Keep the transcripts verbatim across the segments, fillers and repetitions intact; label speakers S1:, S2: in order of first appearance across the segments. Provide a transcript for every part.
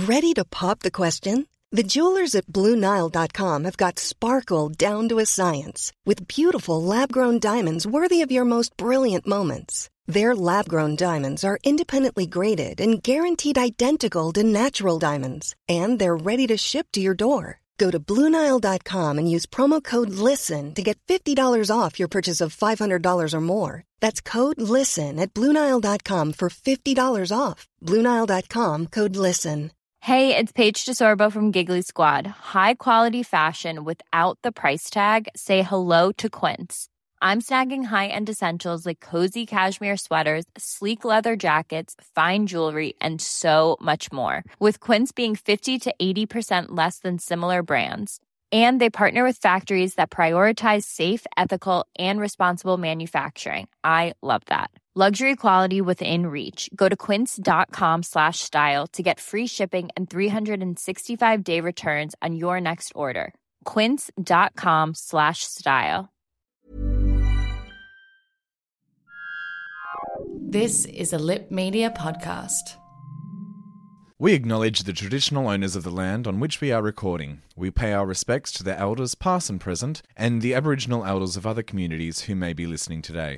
S1: Ready to pop the question? The jewelers at Blue Nile dot com have got sparkle down to a science with beautiful lab-grown diamonds worthy of your most brilliant moments. Their lab-grown diamonds are independently graded and guaranteed identical to natural diamonds, and they're ready to ship to your door. Go to Blue Nile dot com and use promo code LISTEN to get fifty dollars off your purchase of five hundred dollars or more. That's code LISTEN at Blue Nile dot com for fifty dollars off. Blue Nile dot com, code LISTEN.
S2: Hey, it's Paige DeSorbo from Giggly Squad. High quality fashion without the price tag. Say hello to Quince. I'm snagging high-end essentials like cozy cashmere sweaters, sleek leather jackets, fine jewelry, and so much more. With Quince being fifty to eighty percent less than similar brands. And they partner with factories that prioritize safe, ethical, and responsible manufacturing. I love that. Luxury quality within reach. Go to quince.com slash style to get free shipping and three sixty-five day returns on your next order. Quince.com slash style.
S3: This is a Lip Media podcast.
S4: We acknowledge the traditional owners of the land on which we are recording. We pay our respects to their elders past and present, and the Aboriginal elders of other communities who may be listening today.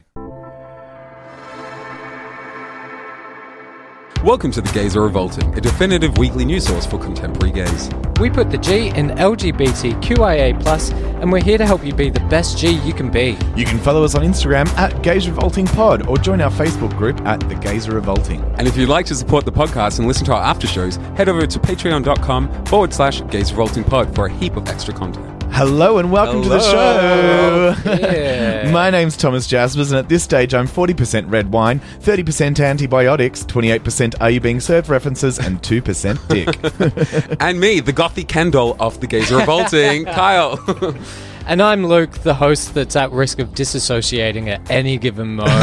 S5: Welcome to The Gays Are Revolting, a definitive weekly news source for contemporary gays.
S6: We put the G in L G B T Q I A plus, and we're here to help you be the best G you can be.
S4: You can follow us on Instagram at Gays Revolting Pod, or join our Facebook group at The Gays Are Revolting.
S5: And if you'd like to support the podcast and listen to our after shows, head over to patreon.com forward slash Gays Revolting Pod for a heap of extra content.
S4: Hello and welcome
S5: Hello.
S4: to the show.
S6: Yeah.
S4: My name's Thomas Jaspers, and at this stage I'm forty percent red wine, thirty percent antibiotics, twenty-eight percent Are You Being Served references, and two percent dick.
S5: And me, the gothy Ken doll of The Gays Are Revolting, Kyle.
S6: And I'm Luke, the host that's at risk of disassociating at any given moment.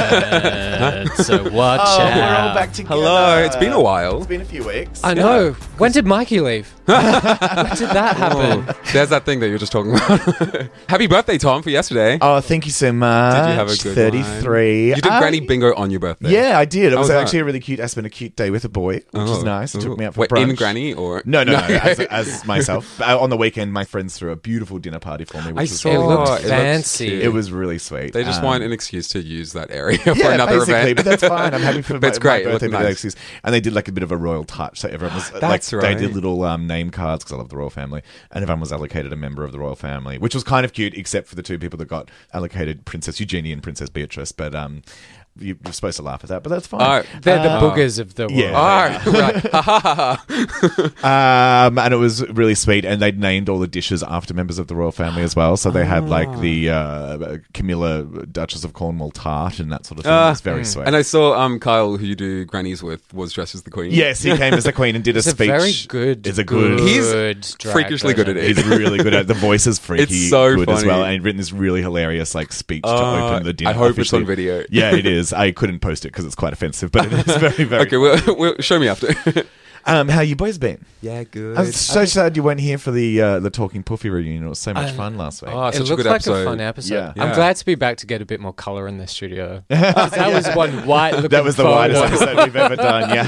S6: So watch
S4: Oh,
S6: out.
S4: we're all back together.
S5: Hello, it's been a while.
S4: It's been a few weeks.
S6: I know. When did Mikey leave? When did that happen?
S5: Oh, there's that thing that you were just talking about. Happy birthday, Tom, for yesterday.
S4: Oh, thank you so much.
S5: Did you have a good
S4: thirty-three.
S5: one? You did
S4: Um,
S5: Granny Bingo on your birthday.
S4: Yeah, I did. It
S5: How
S4: was
S5: was
S4: actually
S5: that?
S4: a really cute. I spent a cute day with a boy, which
S5: Oh,
S4: is nice. He took
S5: ooh.
S4: me out for
S5: Wait,
S4: brunch.
S5: in Granny or
S4: No, no, no,
S5: No.
S4: as, as myself. Uh, on the weekend, my friends threw a beautiful dinner party for me, which
S5: I
S4: was
S5: saw
S6: It
S5: Oh,
S6: looked
S5: it looks
S6: fancy.
S5: cute.
S4: It was really sweet.
S5: They just
S4: Um,
S5: want an excuse to use that area for
S4: yeah,
S5: another
S4: basically,
S5: event.
S4: but that's fine. I'm happy for my,
S5: That's great.
S4: my
S5: It
S4: birthday
S5: looked
S4: to be
S5: nice.
S4: excuse. And they did like a bit of a royal touch, so everyone was
S5: That's
S4: like,
S5: right.
S4: they did little um, name cards because I love the royal family, and everyone was allocated a member of the royal family, which was kind of cute, except for the two people that got allocated, Princess Eugenie and Princess Beatrice. But um, you- you're supposed to laugh at that, but that's fine.
S5: Oh,
S6: They're the
S4: Uh,
S6: boogers of the world.
S4: yeah.
S5: Oh, right. Ha, ha, ha, ha.
S4: Um, and it was really sweet, and they'd named all the dishes after members of the royal family as well. So they had like the uh, Camilla Duchess of Cornwall tart and that sort of thing.
S5: Uh,
S4: it was very sweet.
S5: And I saw um, Kyle, who you do grannies with, was dressed as the queen.
S4: Yes, he came as the queen and did a
S6: It's a
S4: speech.
S6: very good.
S4: It's a good.
S5: He's
S6: drag
S5: freakishly good at
S6: version.
S5: it.
S4: He's really good at it. The voice is freaky
S5: It's so
S4: good as
S5: funny.
S4: well, and he'd written this really hilarious like speech to
S5: Uh,
S4: open the dinner.
S5: I hope it's
S4: officially.
S5: on video.
S4: Yeah, it is. I couldn't post it because it's quite offensive, but it is very, very.
S5: Okay, well, well, show me after.
S4: Um, how you boys been?
S5: Yeah, good.
S4: I was so sad you weren't here for the uh, the Talking Puffy reunion. It was so much
S6: I-
S4: fun last week.
S5: Oh,
S6: It
S5: such a
S6: looked
S5: good
S6: like
S5: episode.
S6: a fun episode.
S4: Yeah.
S6: I'm
S5: Yeah.
S6: glad to be back to get a bit more colour in the studio. 'Cause that was one white looking
S4: That was the
S6: photo.
S4: widest episode we've ever done. Yeah.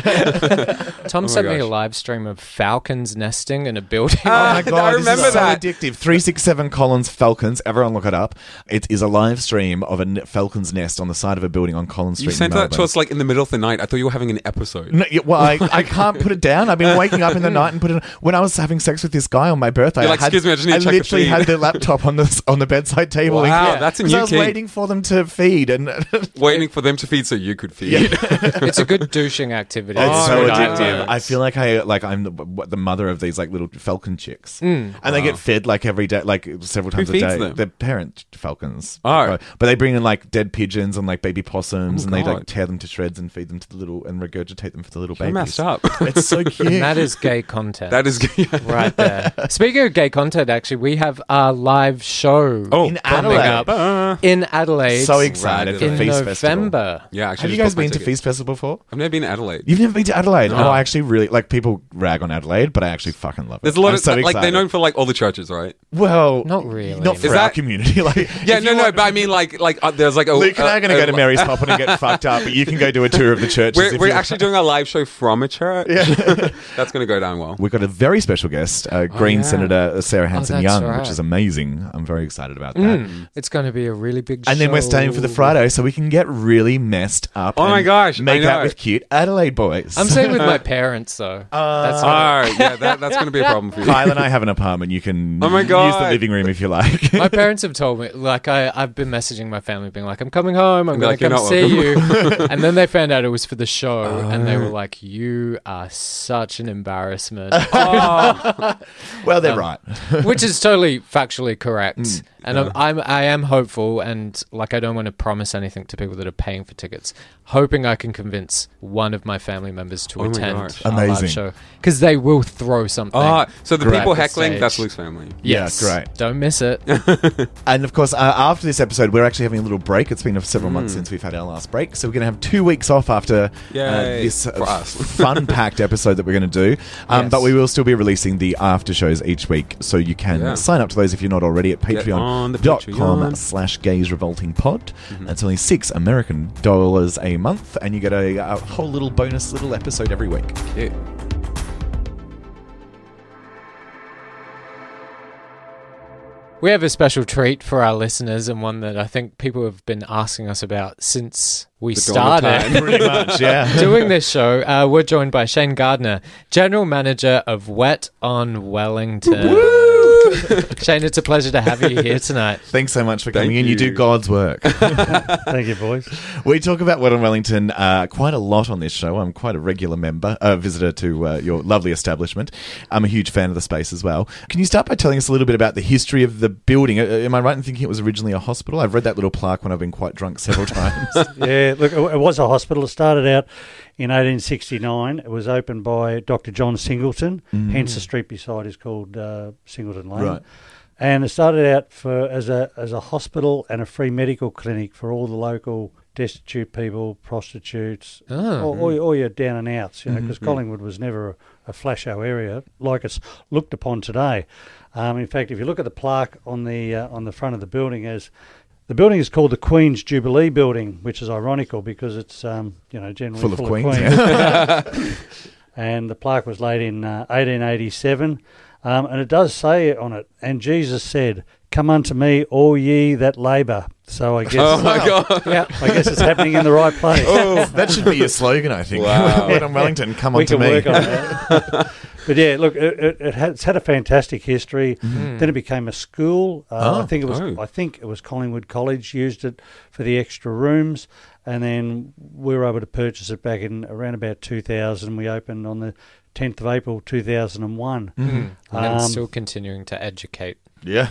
S6: Tom
S5: Oh my
S6: sent me a
S5: gosh.
S6: live stream of falcons nesting in a building.
S4: Oh my
S5: I
S4: god,
S5: remember
S4: this is so
S5: that.
S4: addictive. three six seven Collins Falcons. Everyone look it up. It is a live stream of a n- falcon's nest on the side of a building on Collins Street
S5: You sent
S4: in
S5: that to
S4: Melbourne.
S5: us like in the middle of the night. I thought you were having an episode.
S4: No, yeah, well, I, I can't put it down. I've been waking up in the night and put it. When I was having sex with this guy on my birthday,
S5: You're like,
S4: I had,
S5: "Excuse me, I just need to check the
S4: literally
S5: feed."
S4: had the laptop on the on the bedside table.
S5: Wow,
S4: and-
S5: that's a
S4: 'cause
S5: new
S4: I was
S5: kink.
S4: waiting for them to feed, and
S5: Waiting for them to feed so you could feed.
S6: It's a good douching activity.
S4: it's
S5: Oh,
S4: so
S5: my
S4: addictive.
S5: God.
S4: I feel like I like I'm the, what, the mother of these like little falcon chicks,
S6: Mm.
S4: and they get fed like every day, like several times a
S5: feeds
S4: day.
S5: them?
S4: They're parent falcons.
S5: Oh.
S4: Uh, but they bring in like dead pigeons and like baby possums,
S5: Oh,
S4: and they
S5: God.
S4: like tear them to shreds and feed them to the little and regurgitate them for the little
S5: You're
S4: babies.
S5: messed up.
S4: It's so cute.
S6: And that is gay content.
S5: That is
S6: right there. Speaking of gay content, actually, we have our live show
S5: Oh,
S4: in
S6: coming
S4: Adelaide.
S6: up in Adelaide.
S4: So excited for
S6: in
S4: Feast Festival.
S6: November.
S5: Yeah, actually,
S4: Have you
S5: just
S4: guys
S5: booked my
S4: been to
S5: tickets.
S4: Feast Festival before?
S5: I've never been to Adelaide.
S4: You've never been to Adelaide?
S5: No.
S4: Oh, I actually really like people rag on Adelaide, but I actually fucking love it.
S5: There's a lot
S4: I'm
S5: of
S4: so
S5: like
S4: excited.
S5: they're known for like all the churches, right?
S4: Well,
S6: Not really.
S4: not for
S5: Is
S4: our
S5: that-
S4: community. Like,
S5: Yeah,
S4: if
S5: no,
S4: you
S5: no,
S4: want-
S5: but I mean like like uh, there's like a
S4: Luke and I are going to
S5: uh,
S4: go to
S5: uh,
S4: Mary's Poppin and get fucked up, but you can go do a tour of the churches.
S5: We're,
S4: if
S5: we're
S4: you
S5: actually doing a live show from a church.
S4: Yeah.
S5: That's going to go down well.
S4: We've got a very special guest, uh, Green
S5: yeah.
S4: Senator Sarah Hanson-Young,
S6: right.
S4: which is amazing. I'm very excited about that.
S6: Mm, it's going to be a really big show.
S4: And then we're staying for the Friday so we can get really messed up.
S5: Oh my
S4: and
S5: gosh,
S4: make
S5: I know.
S4: out with cute Adelaide boys.
S6: I'm staying with my parents, though.
S4: Uh,
S6: That's
S5: Oh, yeah, that, that's going to be a problem for you.
S4: Kyle and I have an apartment. You can
S5: Oh my
S4: use
S5: God.
S4: the living room if you like.
S6: My parents have told me, like, I, I've been messaging my family being like, I'm coming home, I'm
S5: Be
S6: going
S5: like,
S6: to
S5: "You're
S6: come
S5: not
S6: see you.
S5: welcome."
S6: And then they found out it was for the show, and they
S5: Oh.
S6: were like, you are such an embarrassment.
S5: Oh.
S4: Well, they're
S6: Um,
S4: right.
S6: Which is totally factually correct.
S4: Mm,
S6: and
S5: yeah.
S6: I'm, I'm, I am hopeful, and like I don't want to promise anything to people that are paying for tickets. Hoping I can convince one of my family members to
S5: Oh my
S6: attend
S5: gosh.
S6: our live
S4: Amazing.
S6: show, because they will throw something.
S5: Oh, so the
S4: Great.
S5: people
S6: At the
S5: heckling,
S6: stage.
S5: that's Luke's family.
S6: Yes,
S4: Yeah, great.
S6: Don't miss it.
S4: And of course, uh, after this episode, we're actually having a little break. It's been several months
S5: Mm.
S4: since we've had our last break, so we're going to have two weeks off after uh,
S5: Yay,
S4: this uh,
S5: for us.
S4: fun-packed episode that we're going to do. Um,
S6: Yes.
S4: But we will still be releasing the after shows each week, so you can
S5: Yeah.
S4: sign up to those if you're not already at
S5: Get on the
S4: patreon.com
S5: Patreon.
S4: slash gays revolting pod.
S5: Mhm.
S4: It's only six American dollars a month, and you get a, a whole little bonus little episode every week.
S5: Yeah.
S6: We have a special treat for our listeners, and one that I think people have been asking us about since we
S5: The dawn of
S6: started.
S5: time.
S4: Pretty much, yeah.
S6: Doing this show. Uh, we're joined by Shane Gardner, General Manager of Wet on Wellington. Shane, it's a pleasure to have you here tonight.
S4: Thanks so much for
S5: Thank
S4: coming in. You
S5: you.
S4: do God's work.
S7: Thank you, boys.
S4: We talk about Wet on Wellington uh, quite a lot on this show. I'm quite a regular member, uh, visitor to uh, your lovely establishment. I'm a huge fan of the space as well. Can you start by telling us a little bit about the history of the building? Uh, am I right in thinking it was originally a hospital? I've read that little plaque when I've been quite drunk several times.
S7: Yeah, look, it was a hospital. It started out in eighteen sixty-nine. It was opened by Doctor John Singleton,
S4: Mm.
S7: hence the street beside is called uh, Singleton Lane.
S4: Right.
S7: And it started out for as a as a hospital and a free medical clinic for all the local destitute people, prostitutes,
S6: Oh.
S7: all, all, your- all your down and outs, you know, because
S4: Mhm.
S7: Collingwood was never a, a flash-o area like it's looked upon today. Um, in fact, if you look at the plaque on the uh, on the front of the building, as the building is called the Queen's Jubilee Building, which is ironical because it's um, you know generally
S4: Full of
S7: full
S4: queens,
S7: queens. And the plaque was laid in uh, eighteen eighty-seven, um, and it does say on it, and Jesus said, "Come unto me, all ye that labour." So I guess,
S5: Oh my God.
S7: yeah, I guess it's happening in the right place.
S4: Oh, that should be your slogan, I think.
S5: Wow.
S4: Wet on Wellington, come
S7: we
S4: on to
S7: can
S4: me.
S7: work on that. But yeah, look, it, it, it had, it's had a fantastic history.
S6: Mm.
S7: Then it became a school. Uh,
S4: Oh.
S7: I think it was.
S5: Oh.
S7: I think it was Collingwood College used it for the extra rooms, and then we were able to purchase it back in around about two thousand. We opened on the tenth of April two thousand one.
S6: Mm. And then
S7: Um,
S6: still continuing to educate.
S4: Yeah.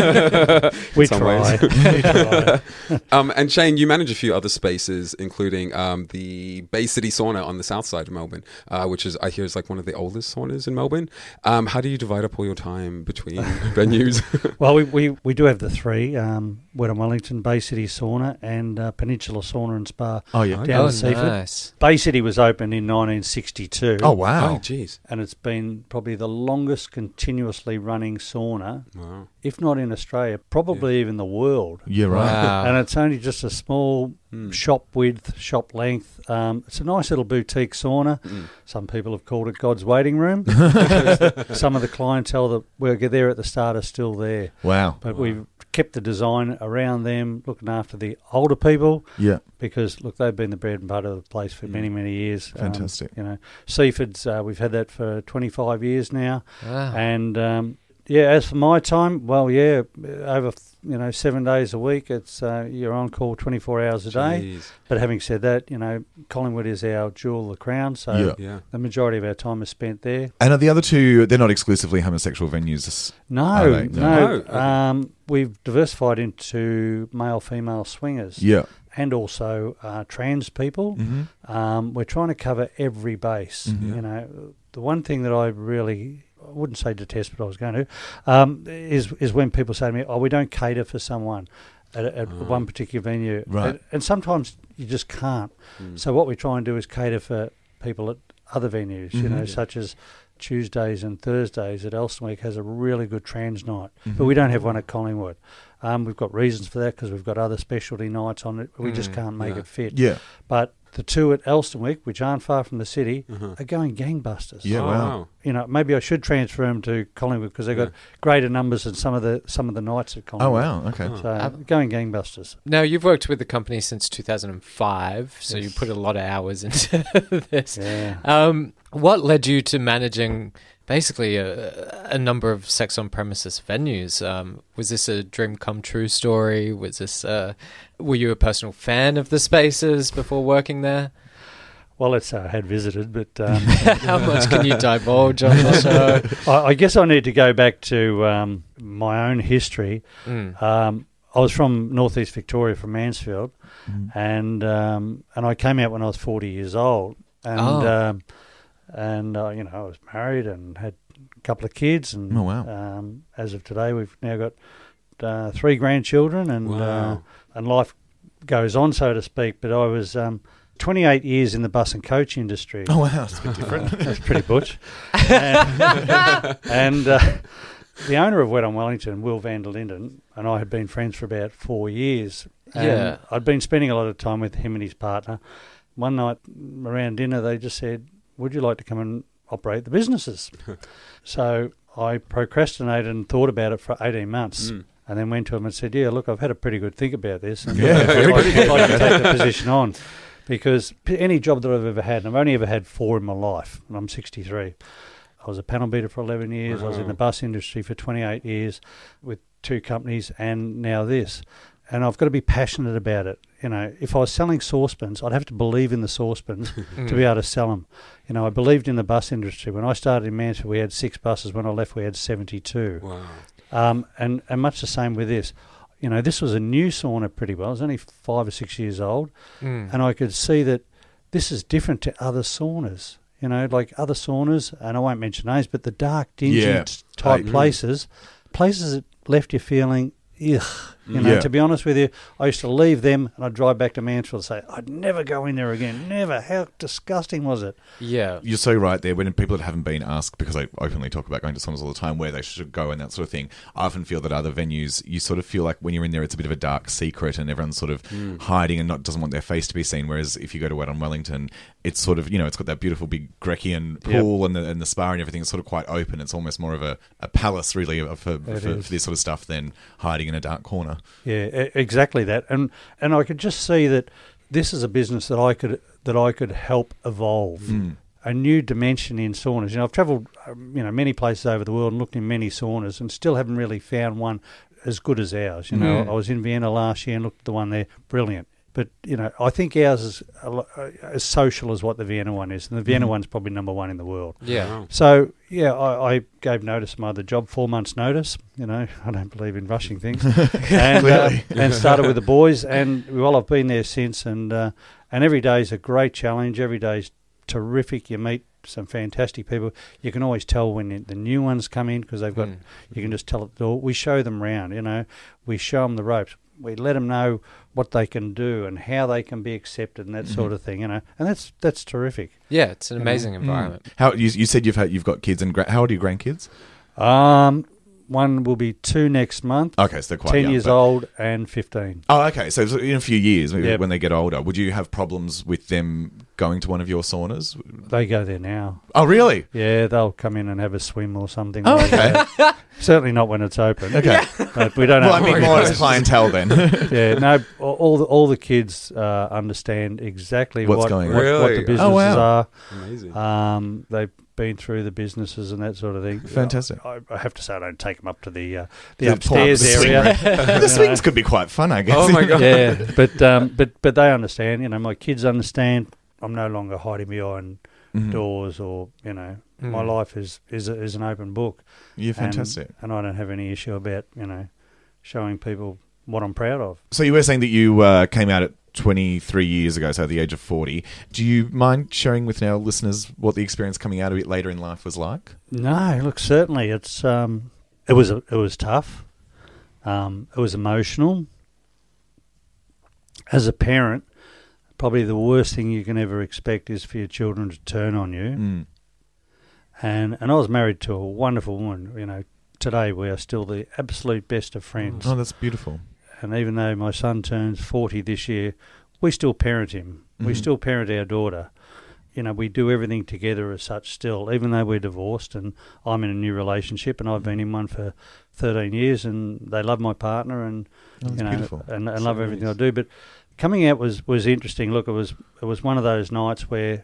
S7: We
S5: some
S7: try.
S5: ways.
S7: we try.
S5: Um, and Shane, you manage a few other spaces, including um, the Bay City Sauna on the south side of Melbourne, uh, which is I hear is like one of the oldest saunas in Melbourne. Um, how do you divide up all your time between venues?
S7: Well, we, we, we do have the three, um, Wet on Wellington, Bay City Sauna and uh, Peninsula Sauna and Spa
S4: Oh, yeah.
S7: down
S6: oh,
S7: at Seaford.
S6: nice.
S7: Bay City was opened in nineteen sixty-two.
S4: Oh,
S5: Oh,
S4: wow.
S5: jeez.
S7: And it's been probably the longest continuously running sauna,
S5: Wow.
S7: if not in Australia, probably even the world.
S4: You're right.
S6: Wow.
S7: And it's only just a small
S5: Mm.
S7: shop width, shop length. Um, it's a nice little boutique sauna.
S5: Mm.
S7: Some people have called it God's waiting room. Some of the clientele that were there at the start are still there.
S4: Wow.
S7: But
S5: Wow.
S7: we've kept the design around them, looking after the older people,
S4: Yeah.
S7: because, look, they've been the bread and butter of the place for
S5: Mm.
S7: many, many years. Um,
S4: Fantastic.
S7: you know, Seaford's, uh, we've had that for twenty-five years now.
S6: Wow.
S7: And, um, yeah, as for my time, well, yeah, over, you know, seven days a week, it's uh, you're on call twenty-four hours a day.
S5: Jeez.
S7: But having said that, you know, Collingwood is our jewel of the crown, so
S4: Yeah.
S5: Yeah.
S7: the majority of our time is spent there.
S4: And are the other two, they're not exclusively homosexual venues?
S7: No,
S4: Are they?
S7: no.
S5: No. Oh, okay.
S7: Um, we've diversified into male-female swingers
S4: Yeah.
S7: and also uh, trans people.
S4: Mm-hmm.
S7: Um, we're trying to cover every base.
S4: Mhm.
S7: You know, the one thing that I really, I wouldn't say detest, but I was going to, um, is is when people say to me, "Oh, we don't cater for someone at, at
S5: Oh.
S7: one particular venue,"
S4: Right.
S7: and, and sometimes you just can't.
S5: Mm.
S7: So what we try and do is cater for people at other venues, you
S4: Mhm.
S7: know,
S5: Yeah.
S7: such as Tuesdays and Thursdays at Elstonwick has a really good trans night,
S4: Mhm.
S7: but we don't have one at Collingwood. Um, we've got reasons for that because we've got other specialty nights on it. We just
S6: Mm,
S7: can't make
S5: yeah.
S7: it fit.
S4: Yeah.
S7: But the two at Elstonwick, which aren't far from the city,
S5: Uh-huh.
S7: are going gangbusters.
S4: Yeah,
S5: Oh,
S4: wow.
S7: You know, maybe I should transfer them to Collingwood because they've got
S5: Yeah.
S7: greater numbers than some of the some of the nights at
S4: Oh,
S7: Collingwood.
S4: wow. Okay.
S5: Oh.
S7: So going gangbusters.
S6: Now, you've worked with the company since two thousand five, so you
S7: Yes.
S6: put a lot of hours into this.
S7: Yeah.
S6: Um, what led you to managing basically a, a number of sex on premises venues? Um, was this a dream come true story? Was this? Uh, were you a personal fan of the spaces before working there?
S7: Well, let's say I had visited, but um,
S6: How much can you divulge on the show?
S7: I, I guess I need to go back to um, my own history.
S6: Mm.
S7: Um, I was from northeast Victoria, from Mansfield,
S4: Mm.
S7: and um, and I came out when I was forty years old, and
S6: Oh.
S7: um, and uh, you know I was married and had a couple of kids, and
S4: Oh, wow.
S7: um, as of today we've now got uh, three grandchildren, and uh,
S5: Wow.
S7: and life goes on, so to speak. But I was um, twenty-eight years in the bus and coach industry.
S4: Oh, wow. That's a bit different.
S7: That's pretty butch. and and uh, the owner of Wet on Wellington, Will van der Linden, and I had been friends for about four years. And
S6: Yeah.
S7: I'd been spending a lot of time with him and his partner. One night around dinner, they just said, "Would you like to come and operate the businesses?" So I procrastinated and thought about it for eighteen months.
S5: Mm.
S7: And then went to him and said, "Yeah, look, I've had a pretty good think about this. And
S4: Yeah,
S7: I'd
S4: very
S7: like,
S4: good.
S7: I'd like to take the position on." Because p- any job that I've ever had, and I've only ever had four in my life, and I'm sixty-three. I was a panel beater for eleven years. I was in
S5: Wow.
S7: the bus industry for twenty-eight years with two companies, and now this. And I've got to be passionate about it. You know, if I was selling saucepans, I'd have to believe in the saucepans to be able to sell them. You know, I believed in the bus industry. When I started in Mansfield, we had six buses. When I left, we had seventy-two.
S5: Wow.
S7: Um, and, and much the same with this. You know, this was a new sauna pretty well. It was only five or six years old.
S6: Mm.
S7: And I could see that this is different to other saunas. You know, like other saunas, and I won't mention names, but the dark, dingy
S4: Yeah.
S7: t- type
S4: I-
S7: places, places that left you feeling, ugh. You know,
S4: Yeah.
S7: to be honest with you, I used to leave them and I'd drive back to Mansfield and say, I'd never go in there again. Never. How disgusting was it?
S6: Yeah.
S4: You're so right there. When people that haven't been asked, because I openly talk about going to saunas all the time, where they should go and that sort of thing, I often feel that other venues, you sort of feel like when you're in there, it's a bit of a dark secret and everyone's sort of hiding and not doesn't want their face to be seen. Whereas if you go to Wet on Wellington, it's sort of, you know, it's got that beautiful big Grecian pool and, the, and the spa and everything. It's sort of quite open. It's almost more of a, a palace, really, for, for, for,
S7: It
S4: for
S7: is.
S4: this sort of stuff than hiding in a dark corner.
S7: Yeah, e- exactly that. And and I could just see that this is a business that I could that I could help evolve.
S4: Mm.
S7: A new dimension in saunas. You know, I've travelled, um, you know, many places over the world and looked in many saunas, and still haven't really found one as good as ours. You know,
S6: Mm.
S7: I was in Vienna last year and looked at the one there, brilliant. But you know, I think ours is a lo- uh, as social as what the Vienna one is, and the Vienna
S4: Mhm.
S7: one's probably number one in the world.
S6: Yeah.
S5: Wow.
S7: So yeah, I, I gave notice of my other job, four months' notice. You know, I don't believe in rushing things, and uh,
S4: Clearly.
S7: and started with the boys, and well, I've been there since, and uh, and every day is a great challenge. Every day is terrific. You meet some fantastic people. You can always tell when the new ones come in because they've got.
S6: Mm.
S7: You can just tell at the door. We show them round. You know, we show them the ropes. We let them know what they can do and how they can be accepted and that
S4: Mm-hmm.
S7: sort of thing. You know, and that's that's terrific.
S6: Yeah, it's an
S7: You know.
S6: amazing environment.
S4: How you, you said you've had you've got kids and gra- how old are your grandkids?
S7: Um, one will be two next month.
S4: Okay, so they're quite
S7: ten
S4: young,
S7: years
S4: but-
S7: old and fifteen.
S4: Oh, okay. So in a few years, maybe
S7: Yep.
S4: when they get older, would you have problems with them going to one of your saunas?
S7: They go there now.
S4: Oh, really?
S7: Yeah, they'll come in and have a swim or something.
S4: Oh,
S7: like
S4: okay.
S7: that. Certainly not when it's open.
S4: Okay.
S7: But we don't
S4: Well, I
S7: have.
S4: mean, more as clientele then.
S7: Yeah, no. All the all the kids uh, understand exactly
S4: What's
S7: what
S4: going
S7: what,
S5: on.
S7: what
S5: Really?
S7: the businesses
S4: Oh, wow.
S5: Amazing.
S7: are. Um, they've been through the businesses and that sort of thing.
S4: Fantastic.
S7: I, I have to say, I don't take them up to the uh, the,
S4: The
S7: upstairs
S4: the swing
S7: area.
S4: the swings could be quite fun, I guess.
S5: Oh my god.
S7: Yeah, but um, but but they understand. You know, my kids understand. I'm no longer hiding behind
S4: Mhm.
S7: doors, or you know, my
S6: Mm.
S7: life is is a, is an open book.
S4: You're
S7: And-
S4: fantastic.
S7: and I don't have any issue about you know showing people what I'm proud of.
S4: So you were saying that you uh, came out at twenty-three years ago, so at the age of forty. Do you mind sharing with our listeners what the experience coming out of it later in life was like?
S7: No, look, certainly it's um, it was it was tough. Um, it was emotional. As a parent, probably the worst thing you can ever expect is for your children to turn on you.
S4: Mm.
S7: And and I was married to a wonderful woman. You know, today we are still the absolute best of friends.
S4: Oh, that's beautiful.
S7: And even though my son turns forty this year, we still parent him.
S4: Mm-hmm.
S7: We still parent our daughter. You know, we do everything together as such still, even though we're divorced and I'm in a new relationship and I've been in one for thirteen years and they love my partner and,
S4: Oh,
S7: you know,
S4: beautiful.
S7: and, and
S5: So
S7: love everything
S5: nice.
S7: I do. But coming out was, was interesting. Look, it was it was one of those nights where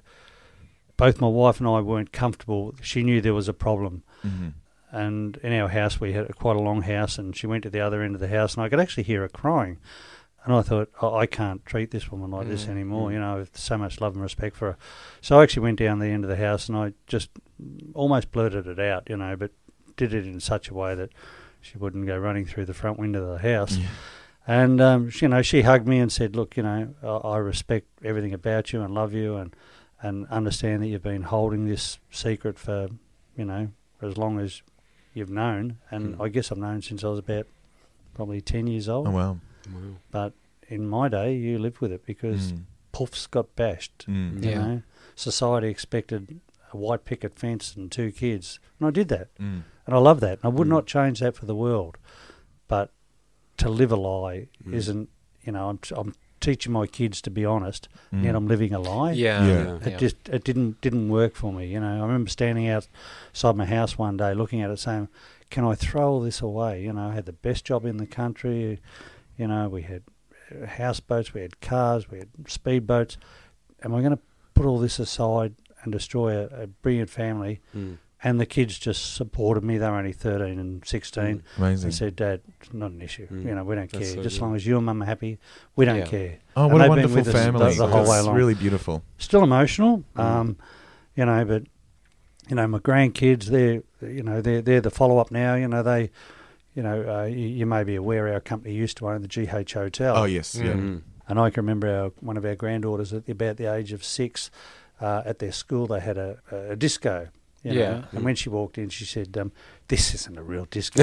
S7: both my wife and I weren't comfortable. She knew there was a problem.
S4: Mm-hmm.
S7: And in our house, we had quite a long house, and she went to the other end of the house, and I could actually hear her crying. And I thought, oh, I can't treat this woman like this anymore, you know, with so much love and respect for her. So I actually went down the end of the house, and I just almost blurted it out, you know, but did it in such a way that she wouldn't go running through the front window of the house.
S4: Yeah.
S7: And, um, she, you know, she hugged me and said, look, you know, I, I respect everything about you and love you and, and understand that you've been holding this secret for, you know, for as long as you've known. And
S5: Mm.
S7: I guess I've known since I was about probably ten years old.
S4: Oh, wow.
S5: Wow.
S7: But in my day, you lived with it because
S4: Mm.
S7: puffs got bashed.
S4: Mm.
S7: You
S6: Yeah.
S7: know, society expected a white picket fence and two kids, and I did that,
S4: Mm.
S7: and I love that. And I would
S5: Mm.
S7: not change that for the world. But to live a lie
S5: Mm.
S7: isn't. You know, I'm I'm teaching my kids to be honest,
S4: Mm.
S7: yet I'm living a lie.
S6: Yeah.
S4: Yeah.
S5: Yeah.
S7: It just it didn't didn't work for me. You know, I remember standing outside my house one day, looking at it, saying, "Can I throw all this away?" You know, I had the best job in the country. You know, we had houseboats, we had cars, we had speedboats. Am I going to put all this aside and destroy a, a brilliant family?
S5: Mm.
S7: And the kids just supported me. They were only thirteen and sixteen.
S4: Amazing.
S7: They said, "Dad, it's not an issue.
S5: Mm.
S7: You know, we don't
S5: That's
S7: care.
S5: so
S7: just as
S5: good.
S7: long as you and Mum are happy, we don't
S6: Yeah.
S7: care."
S4: Oh,
S7: And
S4: what a
S7: they've been
S4: wonderful
S7: with us
S4: family.
S7: the, the whole way
S4: That's
S7: along.
S4: really beautiful.
S7: Still emotional,
S5: Mm.
S7: um, you know, but you know, my grandkids, they're you know they're they're the follow up now. You know, they, you know, uh, you, you may be aware our company used to own the G H Hotel.
S4: Oh, yes. Yeah.
S5: Mm.
S7: And I can remember our, one of our granddaughters at about the age of six, uh, at their school they had a, a disco. You know?
S6: Yeah.
S7: And when she walked in, she said, um, "This isn't a real disco.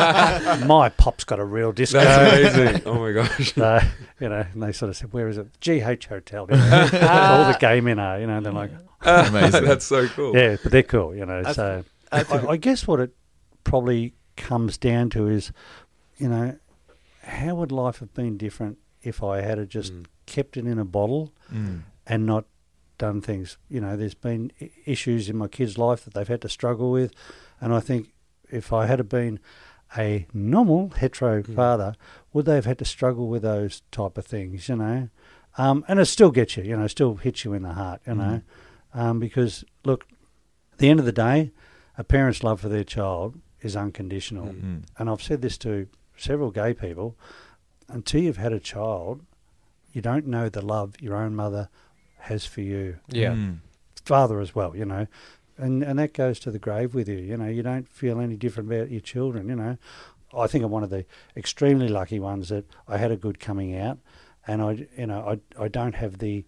S7: My pop's got a real disco."
S5: That's amazing. Oh my gosh.
S7: So, you know, and they sort of said, "Where is it?" G H Hotel. You know, all the gay men are, you know, they're like,
S4: Amazing.
S5: That's so cool.
S7: yeah, but they're cool, you know.
S6: I
S7: So I, I guess what it probably comes down to is, you know, how would life have been different if I had have just
S5: Mm.
S7: kept it in a bottle
S4: Mm.
S7: and not done things? You know, there's been I- issues in my kids' life that they've had to struggle with, and I think if I had have been a normal hetero
S5: Mm.
S7: father, would they have had to struggle with those type of things? You know, um, and it still gets you, you know, still hits you in the heart, you know, um, because look, at the end of the day, a parent's love for their child is unconditional,
S4: Mm.
S7: and I've said this to several gay people. Until you've had a child, you don't know the love your own mother has for you,
S6: Yeah.
S4: Mm.
S7: father as well, you know, and and that goes to the grave with you. You know, you don't feel any different about your children. You know, I think I'm one of the extremely lucky ones that I had a good coming out, and I, you know, I I don't have the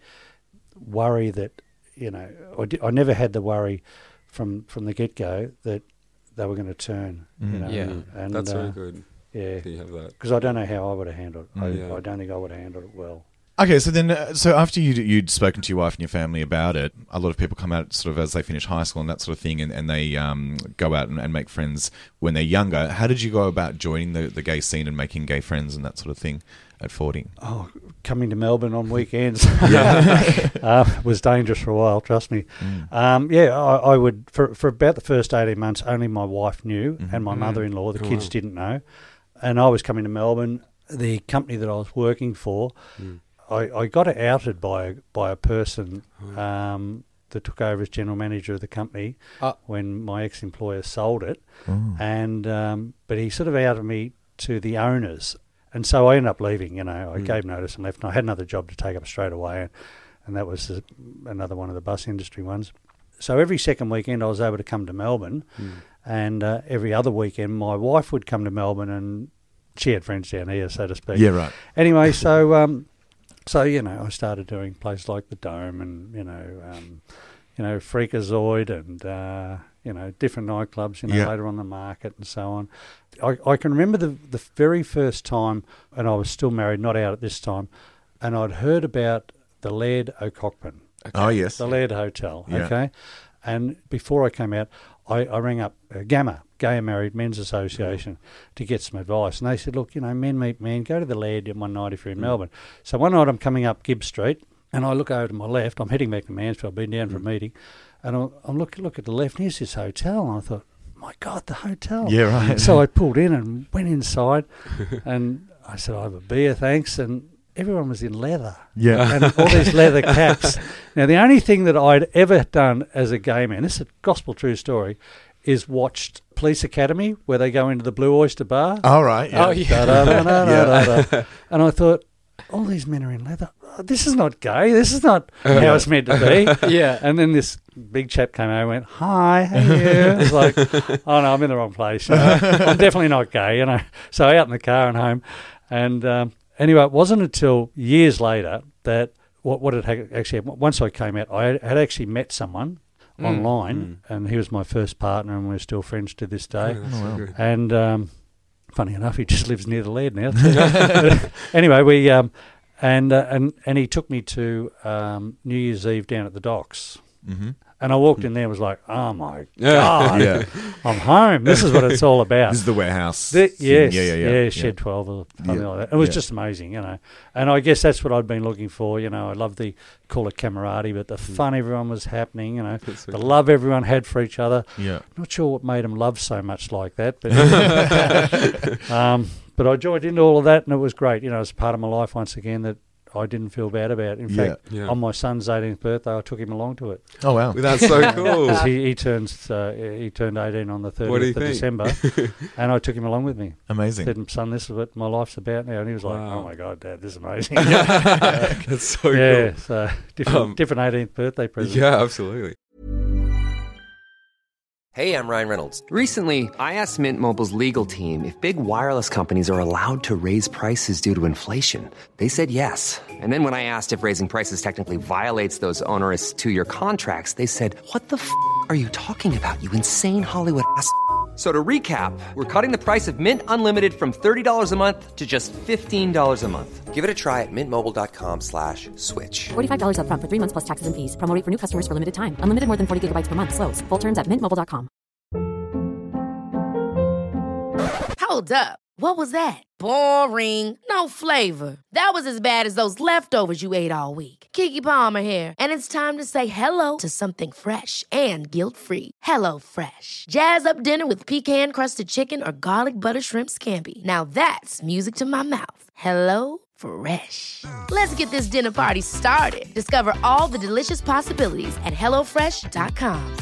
S7: worry that, you know, I, di- I never had the worry from from the get go that they were going to turn. You
S4: Mm.
S7: know,
S6: Yeah.
S5: Mm.
S7: and
S5: That's
S7: uh,
S5: very good.
S7: yeah,
S5: that You have that.
S7: because I don't know how I would have handled it. I,
S4: Mm.
S5: Yeah.
S7: I don't think I would have handled it well.
S4: Okay, so then, uh, so after you'd, you'd spoken to your wife and your family about it, a lot of people come out sort of as they finish high school and that sort of thing, and, and they um, go out and, and make friends when they're younger. How did you go about joining the, the gay scene and making gay friends and that sort of thing at forty?
S7: Oh, coming to Melbourne on weekends uh, was dangerous for a while, trust me.
S4: Mm.
S7: Um, yeah, I, I would, for, for about the first eighteen months, only my wife knew
S4: Mhm.
S7: and my
S6: Mm.
S7: mother-in-law. The
S5: Oh,
S7: kids
S5: wow.
S7: didn't know. And I was coming to Melbourne. The company that I was working for,
S5: Mm.
S7: I, I got outed by a, by a person
S5: Oh.
S7: um, that took over as general manager of the company
S6: Ah.
S7: when my ex-employer sold it.
S4: Oh.
S7: And um, but he sort of outed me to the owners, and so I ended up leaving. You know, I
S5: Mm.
S7: gave notice and left. And I had another job to take up straight away, and, and that was the, another one of the bus industry ones. So every second weekend I was able to come to Melbourne,
S5: Mm.
S7: and uh, every other weekend my wife would come to Melbourne, and she had friends down here, so to speak.
S4: Yeah, right.
S7: Anyway, so um, so you know, I started doing places like the Dome, and you know, um, you know, Freakazoid, and uh, you know, different nightclubs. You know,
S4: Yeah.
S7: later on the Market and so on. I, I can remember the the very first time, and I was still married, not out at this time, and I'd heard about the Laird O'Cockburn,
S4: Oh, yes.
S7: the Laird Hotel.
S4: Yeah.
S7: Okay, and before I came out, I, I rang up uh, Gamma, Gay and Married Men's Association, to get some advice. And they said, look, you know, men meet men, go to the Laird one night if you're in mm. Melbourne. So one night I'm coming up Gibbs Street, and I look over to my left. I'm heading back to Mansfield. I've been down mm. for a meeting. And I'm, I'm look, look at the left, and here's this hotel. And I thought, my God, the hotel.
S4: Yeah, right.
S7: So I pulled in and went inside, and I said, I have a beer, thanks. And everyone was in leather.
S4: Yeah.
S7: And all these leather caps. Now, the only thing that I'd ever done as a gay man, this is a gospel true story, is watched Police Academy, where they go into the Blue Oyster Bar.
S4: All right. Yeah.
S7: Oh, yeah. yeah. And I thought, all these men are in leather. Oh, this is not gay. This is not how it's meant to be.
S6: Yeah.
S7: And then this big chap came over and went, hi, how are you? I was like, oh, no, I'm in the wrong place. You know? I'm definitely not gay. You know. So out in the car and home. And um, anyway, it wasn't until years later that what, what it had actually, once I came out, I had actually met someone mm. online, mm. and he was my first partner, and we're still friends to this day.
S5: Oh, that's so good.
S7: And um, funny enough, he just lives near the Laird now. Anyway, we um, and uh, and and he took me to um, New Year's Eve down at the docks,
S4: mm-hmm.
S7: and I walked in there and was like, oh my God,
S4: yeah.
S7: I'm home. This is what it's all about.
S4: This is the warehouse.
S7: The, yes,
S4: yeah, yeah, yeah,
S7: yeah,
S4: yeah.
S7: Shed twelve or something
S4: Yeah.
S7: like that. It was
S4: Yeah.
S7: just amazing, you know. And I guess that's what I'd been looking for, you know. I love the, call it camaraderie, but the fun everyone was happening, you know,
S5: That's so
S7: the
S5: cool.
S7: love everyone had for each other.
S4: Yeah.
S7: Not sure what made them love so much like that, but um, but I joined into all of that, and it was great. You know, it's part of my life once again that I didn't feel bad about. In
S4: Yeah.
S7: fact,
S5: Yeah.
S7: on my son's eighteenth birthday, I took him along to it.
S4: Oh, wow.
S5: That's so cool.
S7: Because he, he turns uh, he turned eighteen on the
S5: What do you
S7: thirtieth of
S5: think?
S7: December, and I took him along with me.
S4: Amazing.
S7: Said, son, this is what my life's about now. And he was like,
S5: Wow.
S7: oh my God, Dad, this is amazing.
S5: That's so
S7: yeah,
S5: cool.
S7: so different,
S5: Um,
S7: different eighteenth birthday present.
S5: Yeah, absolutely.
S8: Hey, I'm Ryan Reynolds. Recently, I asked Mint Mobile's legal team if big wireless companies are allowed to raise prices due to inflation. They said yes. And then when I asked if raising prices technically violates those onerous two-year contracts, they said, what the f*** are you talking about, you insane Hollywood ass f- So to recap, we're cutting the price of Mint Unlimited from thirty dollars a month to just fifteen dollars a month. Give it a try at mintmobile.com slash switch.
S9: forty-five dollars up front for three months plus taxes and fees. Promo rate for new customers for limited time. Unlimited more than forty gigabytes per month. Slows full terms at mint mobile dot com.
S10: Hold up. What was that? Boring. No flavor. That was as bad as those leftovers you ate all week. Keke Palmer here, and it's time to say hello to something fresh and guilt-free. Hello Fresh. Jazz up dinner with pecan-crusted chicken or garlic butter shrimp scampi. Now that's music to my mouth. Hello Fresh. Let's get this dinner party started. Discover all the delicious possibilities at hello fresh dot com.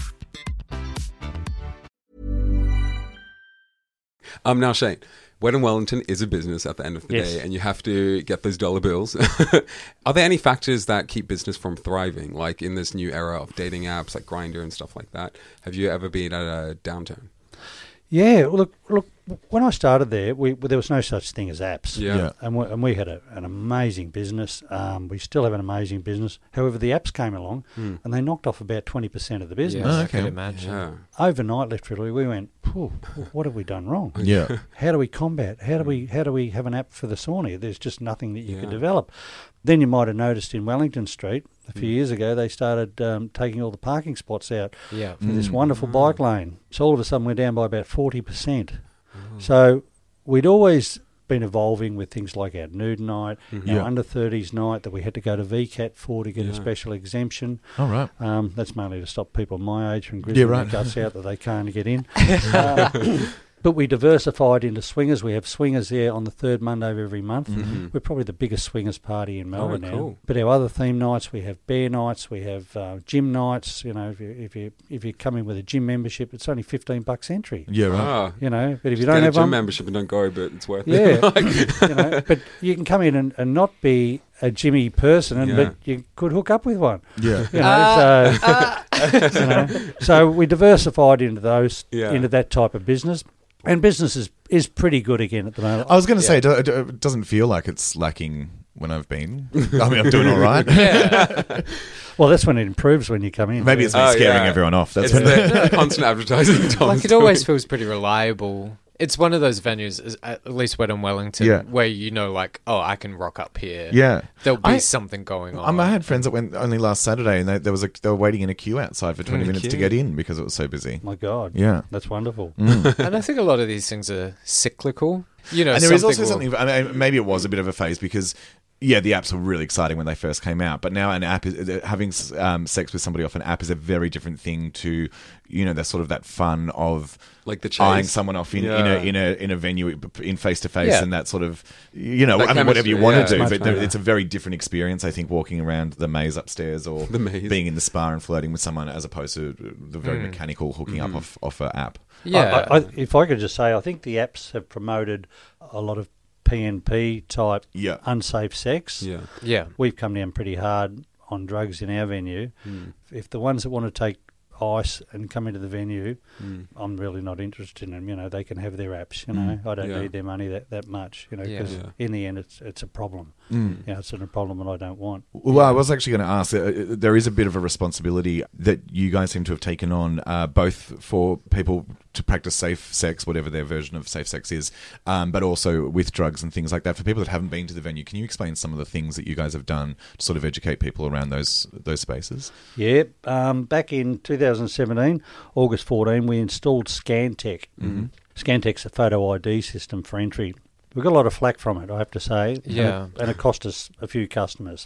S5: Um, now, Shane, Wed and Wellington is a business at the end of the
S7: Yes.
S5: day, and you have to get those dollar bills. Are there any factors that keep business from thriving, like in this new era of dating apps like Grindr and stuff like that? Have you ever been at a downturn?
S7: Yeah, well, look, look. When I started there, we there was no such thing as apps.
S5: Yeah.
S4: Yeah.
S7: And we, and we had a, an amazing business. Um, we still have an amazing business. However, the apps came along,
S5: Mm.
S7: and they knocked off about twenty percent of the business.
S6: Yeah,
S4: Oh,
S6: I
S4: okay.
S6: could imagine.
S5: Yeah.
S7: Overnight, literally, we went, "Phew, what have we done wrong?
S4: Yeah.
S7: How do we combat? How do we how do we have an app for the sauna? There's just nothing that you
S5: Yeah.
S7: can develop." Then you might have noticed in Wellington Street a few
S5: Mm.
S7: years ago they started um, taking all the parking spots out
S6: Yeah.
S7: for this
S4: Mm.
S7: wonderful bike lane. So all of a sudden we're down by about forty percent.
S5: Mm.
S7: So we'd always been evolving with things like our nude night,
S5: Mhm.
S7: our
S4: Yeah.
S7: under thirties night that we had to go to V CAT for to get
S5: Yeah.
S7: a special exemption.
S4: All right.
S7: Um, that's mainly to stop people my age from grizzling
S4: right.
S7: their guts out that they can't get in. Uh, but we diversified into swingers. We have swingers there on the third Monday of every month.
S5: Mhm.
S7: We're probably the biggest swingers party in Melbourne now.
S5: cool.
S7: But our other theme nights, we have bear nights, we have uh, gym nights. You know, if you if you if you come in with a gym membership, it's only fifteen bucks entry.
S4: Yeah, right.
S5: Ah,
S7: You know, but if you
S5: just
S7: don't
S5: get
S7: have
S5: a gym
S7: one,
S5: membership and don't go, but it's worth
S7: yeah,
S5: it.
S7: you know, but you can come in and, and not be a Jimmy person, and
S5: Yeah.
S7: but you could hook up with one.
S4: Yeah.
S7: You know, so, you know, so we diversified into those,
S5: Yeah.
S7: into that type of business, and business is, is pretty good again at the moment.
S4: I was going to say, it do- it it doesn't feel like it's lacking when I've been. I mean, I'm doing all right.
S7: Well, that's when it improves when you come in.
S4: Maybe it's me
S5: Oh,
S4: scaring
S5: yeah.
S4: everyone off. That's
S5: It's
S4: when
S5: the constant advertising. Tom's
S6: Like it always
S5: doing.
S6: feels pretty reliable It's one of those venues, is- at least when in Wellington,
S4: Yeah.
S6: where you know, like, oh, I can rock up here.
S4: Yeah.
S6: There'll be
S4: I-
S6: something going on.
S4: Um, I had friends that went only last Saturday, and they, there was a, they were waiting in a queue outside for twenty
S6: Mm,
S4: minutes to
S5: queue.
S4: get in because it was so busy.
S7: My God.
S4: Yeah.
S7: That's wonderful.
S6: And I think a lot of these things are cyclical. You know,
S4: And there is
S6: something
S4: also
S6: will-
S4: something. I mean, maybe it was a bit of a phase because, yeah, the apps were really exciting when they first came out. But now an app is having um, sex with somebody off an app is a very different thing to, you know, that's sort of that fun of
S5: Like the chase.
S4: eyeing someone off in, in
S5: Yeah.
S4: a in a in a venue in face to face
S6: Yeah.
S4: and that sort of, you know,
S5: That
S4: I mean, whatever you
S5: chemistry,
S4: want
S5: yeah.
S4: to do.
S5: Much
S4: But there,
S5: better.
S4: it's a very different experience, I think, walking around the maze upstairs or
S5: The maze.
S4: being in the spa and flirting with someone as opposed to the very mechanical hooking up off off an app.
S6: Yeah.
S7: I, I, if I could just say, I think the apps have promoted a lot of P N P type
S4: Yeah.
S7: unsafe sex.
S5: Yeah.
S6: yeah.
S7: We've come down pretty hard on drugs in our venue. If the ones that want to take ice and come into the venue, I'm really not interested in them. You know, they can have their apps. You know, I don't
S5: Yeah.
S7: need their money that, that much. You know,
S6: Yeah.
S7: because
S5: Yeah.
S7: in the end, it's it's a problem. You know, it's a problem that I don't want.
S4: Well, I was actually going to ask. Uh, there is a bit of a responsibility that you guys seem to have taken on, uh, both for people to practice safe sex, whatever their version of safe sex is, um, but also with drugs and things like that. For people that haven't been to the venue, can you explain some of the things that you guys have done to sort of educate people around those those spaces?
S7: Yeah, um, back in two thousand seventeen, August fourteen, we installed Scantech. Mm-hmm. Scantech's a photo I D system for entry. We got a lot of flack from it, I have to say. and
S6: Yeah.
S7: it- and it cost us a few customers.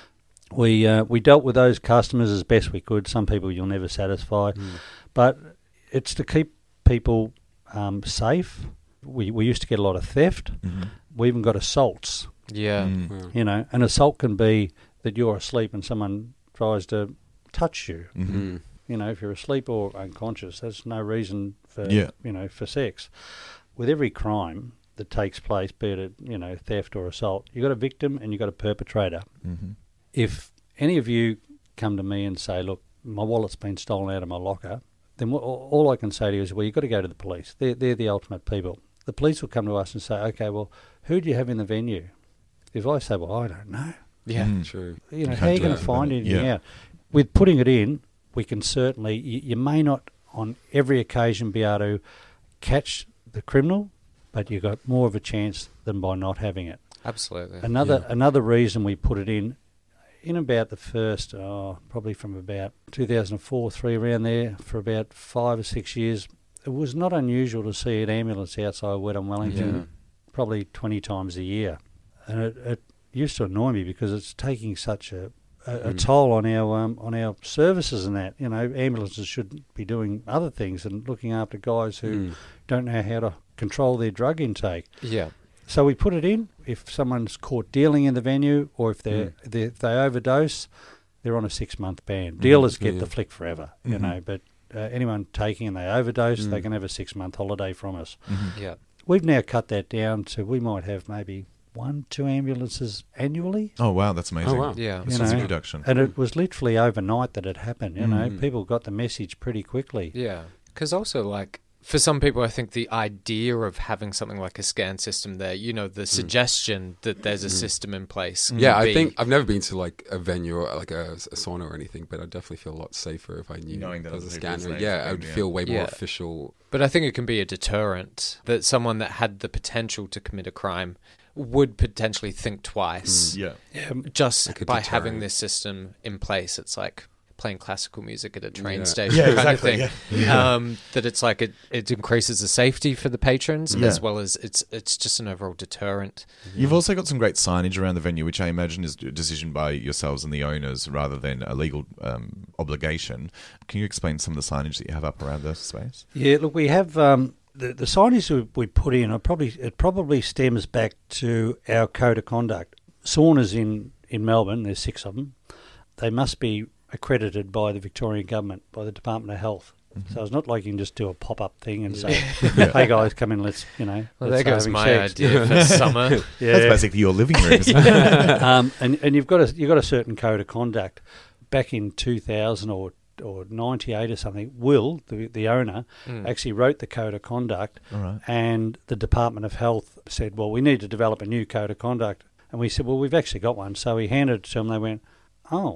S7: We uh, we dealt with those customers as best we could. Some people you'll never satisfy, but it's to keep people um, safe. We we used to get a lot of theft. We even got assaults.
S6: Yeah.
S4: Mm.
S7: You know, an assault can be that you're asleep and someone tries to touch you.
S4: Mm-hmm.
S7: You know, if you're asleep or unconscious, there's no reason for
S4: Yeah.
S7: you know for sex. With every crime that takes place, be it a, you know theft or assault, you got a victim and you got a perpetrator.
S4: Mm-hmm.
S7: If any of you come to me and say, "Look, my wallet's been stolen out of my locker," then what, all I can say to you is, "Well, you've got to go to the police. They're they're the ultimate people." The police will come to us and say, "Okay, well, who do you have in the venue?" If I say, "Well, I don't know,"
S6: Yeah.
S4: Mm.
S5: True.
S7: you know,
S4: You
S7: how are you
S4: can't
S7: going
S4: do
S7: to
S4: that,
S7: find
S4: but-
S7: anything
S4: yeah.
S7: out? With putting it in, we can certainly, you, you may not on every occasion be able to catch the criminal, but you've got more of a chance than by not having it.
S6: Absolutely.
S7: Another another reason we put it in, in about the first, oh, probably from about two thousand four, three around there, for about five or six years, it was not unusual to see an ambulance outside Wetham Wellington
S6: Yeah.
S7: probably twenty times a year. And it, it used to annoy me because it's taking such a, a, a toll on our um, on our services and that. You know, ambulances should be doing other things and looking after guys who
S5: Mm.
S7: don't know how to control their drug intake.
S6: Yeah.
S7: So we put it in. If someone's caught dealing in the venue or if they they if they overdose, they're on a six-month ban. Dealers get
S5: Yeah.
S7: the flick forever, you know, but uh, anyone taking and they overdose, they can have a six-month holiday from us.
S6: Yeah.
S7: We've now cut that down to we might have maybe one, two ambulances annually.
S4: Oh wow, that's amazing.
S5: Oh, wow.
S6: Yeah.
S4: That's
S7: You
S4: a
S7: know,
S4: reduction.
S7: And it was literally overnight that it happened, you know.
S5: Mm.
S7: People got the message pretty quickly.
S6: Yeah. Because also, like, for some people, I think the idea of having something like a scan system there, you know, the suggestion that there's a system in place.
S5: Yeah,
S6: can
S5: I
S6: be-
S5: think I've never been to like a venue or like a, a sauna or anything, but I definitely feel a lot safer if I knew
S4: Knowing that
S5: there was a
S4: other people's
S5: scanner.
S4: names
S5: Yeah,
S4: are
S5: I would
S4: in, yeah.
S5: feel way more
S6: Yeah.
S5: official.
S6: But I think it can be a deterrent that someone that had the potential to commit a crime would potentially think twice.
S4: Yeah.
S6: Just
S5: Like a
S6: by
S5: deterrent.
S6: having this system in place. It's like playing classical music at a train
S5: Yeah.
S6: station
S4: Yeah,
S6: kind
S4: exactly,
S6: of thing. Um, that it's like it, it increases the safety for the patrons
S4: Yeah.
S6: as well as it's it's just an overall deterrent.
S4: You've also got some great signage around the venue, which I imagine is a decision by yourselves and the owners rather than a legal um, obligation. Can you explain some of the signage that you have up around the space?
S7: Yeah, look, we have um, the the signage we, we put in. Are probably it probably stems back to our code of conduct. Saunas in in Melbourne, there's six of them. They must be accredited by the Victorian government, by the Department of Health.
S4: Mm-hmm.
S7: So it's not like you can just do a pop up thing and say, "Hey guys, come in, let's you know."
S6: Well,
S7: let's
S6: there
S7: start
S6: goes
S7: having
S6: my
S7: sex."
S6: idea for summer.
S7: Yeah.
S4: That's basically your living room, isn't it?
S7: um, and and you've got a you've got a certain code of conduct. Back in two thousand or or ninety-eight or something, Will, the the owner, actually wrote the code of conduct,
S4: All right.
S7: and the Department of Health said, "Well, we need to develop a new code of conduct." And we said, "Well, we've actually got one." So we handed it to them. They went, "Oh,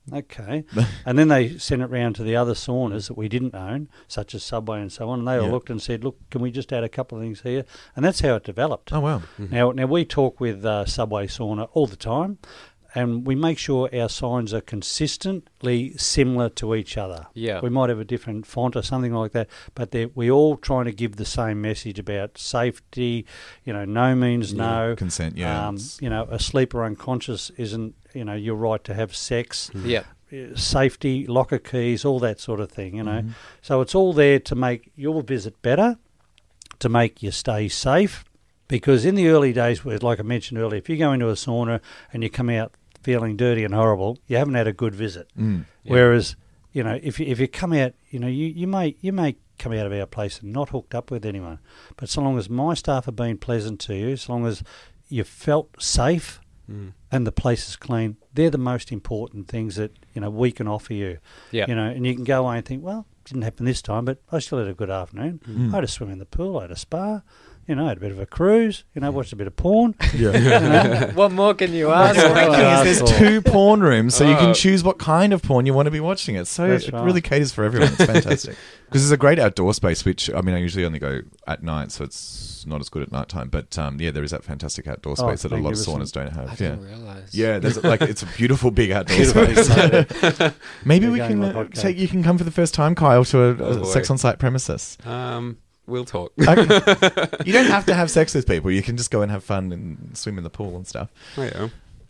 S7: Okay. And then they sent it round to the other saunas that we didn't own, such as Subway and so on, and they all
S4: Yeah.
S7: looked and said, look, can we just add a couple of things here? And that's how it developed.
S4: Oh, wow.
S5: Mm-hmm.
S7: Now, now we talk with uh, Subway Sauna all the time, and we make sure our signs are consistently similar to each other.
S6: Yeah.
S7: We might have a different font or something like that, but they're- we all trying to give the same message about safety, you know, no means no.
S4: Consent, yeah.
S7: Um, you know, asleep or unconscious isn't, you know, your right to have sex.
S6: Yeah.
S7: Uh, Safety, locker keys, all that sort of thing, you know.
S4: Mm-hmm.
S7: So it's all there to make your visit better, to make you stay safe. Because in the early days, where, like I mentioned earlier, if you go into a sauna and you come out feeling dirty and horrible, you haven't had a good visit.
S4: Mm.
S7: Whereas, you know, if you, if you come out, you know, you, you may you may come out of our place and not hooked up with anyone, but so long as my staff have been pleasant to you, so long as you felt safe
S5: Mm.
S7: and the place is clean, they're the most important things that, you know, we can offer you.
S6: Yeah.
S7: You know, and you can go away and think, well, it didn't happen this time, but I still had a good afternoon.
S4: Mm.
S7: I had a swim in the pool, I had a spa, you know, I had a bit of a cruise, you know, watched a bit of porn.
S4: Yeah.
S6: What more can you ask
S7: That's
S6: for?
S7: right.
S4: Thing is, there's two porn rooms, so you can
S5: Uh,
S4: choose what kind of porn you want to be watching. It so
S7: That's
S4: it
S7: right.
S4: really caters for everyone. It's fantastic because there's a great outdoor space. Which I mean, I usually only go at night, so it's not as good at night time. But um, yeah, there is that fantastic outdoor
S7: Oh,
S4: space that a lot of
S7: magnificent.
S4: saunas don't
S6: I
S4: have. Yeah,
S6: didn't realise.
S4: yeah. There's like it's a beautiful big outdoor
S7: Beautiful
S4: space. Maybe
S7: We're
S4: we
S7: going
S4: can
S7: with
S4: uh,
S7: vodka.
S4: take. You can come for the first time, Kyle, to a,
S5: Oh,
S4: a
S5: boy.
S4: sex on site premises.
S5: Um, we'll talk.
S4: Okay. You don't have to have sex with people. You can just go and have fun and swim in the pool and stuff.
S5: Oh, yeah.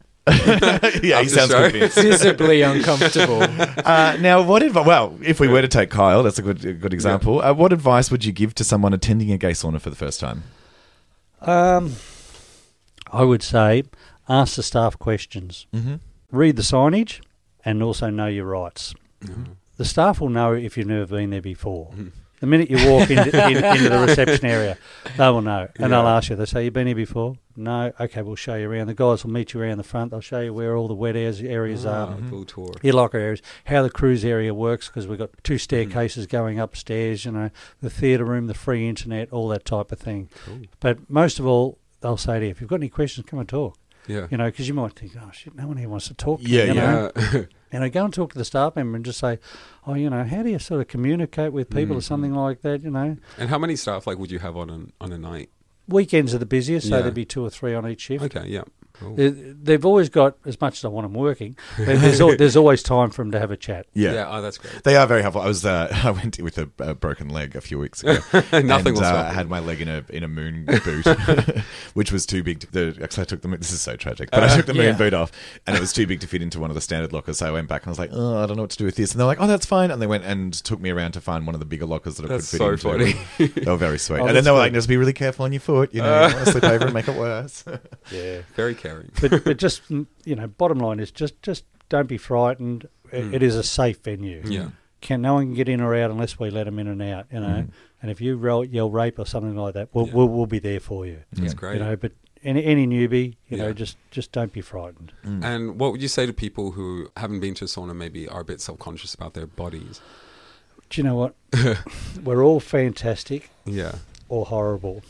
S4: Yeah, he
S5: After
S4: sounds
S5: show.
S4: convinced.
S6: Visibly uncomfortable.
S4: Uh, now, what advice? Well, if we were to take Kyle, that's a good a good example. Uh, what advice would you give to someone attending a gay sauna for the first time?
S7: Um, I would say ask the staff questions,
S4: Mm-hmm.
S7: read the signage, and also know your rights.
S5: Mm-hmm.
S7: The staff will know if you've never been there before. The minute you walk into, in, into the reception area, they will know. And they'll
S5: Yeah.
S7: ask you, they say, you been here before? No? Okay, we'll show you around. The guys will meet you around the front. They'll show you where all the wet areas, areas
S5: Ah,
S7: are,
S5: full tour.
S7: your locker areas, how the cruise area works, because we've got two staircases going upstairs, you know, the theatre room, the free internet, all that type of thing.
S5: Cool.
S7: But most of all, they'll say to you, if you've got any questions, come and talk.
S5: Yeah.
S7: You know, because you might think, oh, shit, no one here wants to talk to
S4: Yeah,
S7: me. You know?
S5: Yeah.
S7: You know, go and talk to the staff member and just say, oh, you know, how do you sort of communicate with people or
S5: Mhm.
S7: something like that, you know?
S5: And how many staff like would you have on an, on a night?
S7: Weekends are the busiest, so
S5: Yeah.
S7: there'd be two or three on each shift.
S5: Okay, yeah. Cool.
S7: They- They've always got, as much as I want them working, but there's, al- there's always time for them to have a chat.
S4: Yeah.
S5: Yeah, oh, that's great.
S4: They are very helpful. I was uh, I went with a, a broken leg a few weeks ago.
S5: Nothing
S4: and,
S5: will
S4: uh,
S5: stop
S4: I
S5: it.
S4: had my leg in a in a moon boot, which was too big. To, the, actually, I took the moon- this is so tragic, but I took the moon
S6: yeah.
S4: boot off, and it was too big to fit into one of the standard lockers. So I went back and I was like, oh, I don't know what to do with this. And they're like, oh, that's fine. And they went and took me around to find one of the bigger lockers that I
S5: That's
S4: could fit
S5: so
S4: into.
S5: funny.
S4: They were very sweet.
S7: Oh,
S4: and then
S7: that's
S4: they were like,
S7: good.
S4: just be really careful on your foot. You know, you don't want to slip over and make it worse.
S7: Yeah.
S5: Very caring.
S7: But, but just, mm, you know, bottom line is just, just don't be frightened. It,
S5: Mm.
S7: it is a safe venue.
S5: Yeah.
S7: Can no one can get in or out unless we let them in and out, you know.
S4: Mm.
S7: And if you ro- yell rape or something like that, we'll,
S5: Yeah.
S7: we'll, we'll be there for you.
S5: That's
S4: Yeah.
S5: great.
S7: You know, but any any newbie, you know,
S5: Yeah.
S7: just just don't be frightened.
S4: Mm.
S5: And what would you say to people who haven't been to a sauna, maybe are a bit self-conscious about their bodies?
S7: Do you know what? We're all fantastic
S5: Yeah.
S7: or horrible.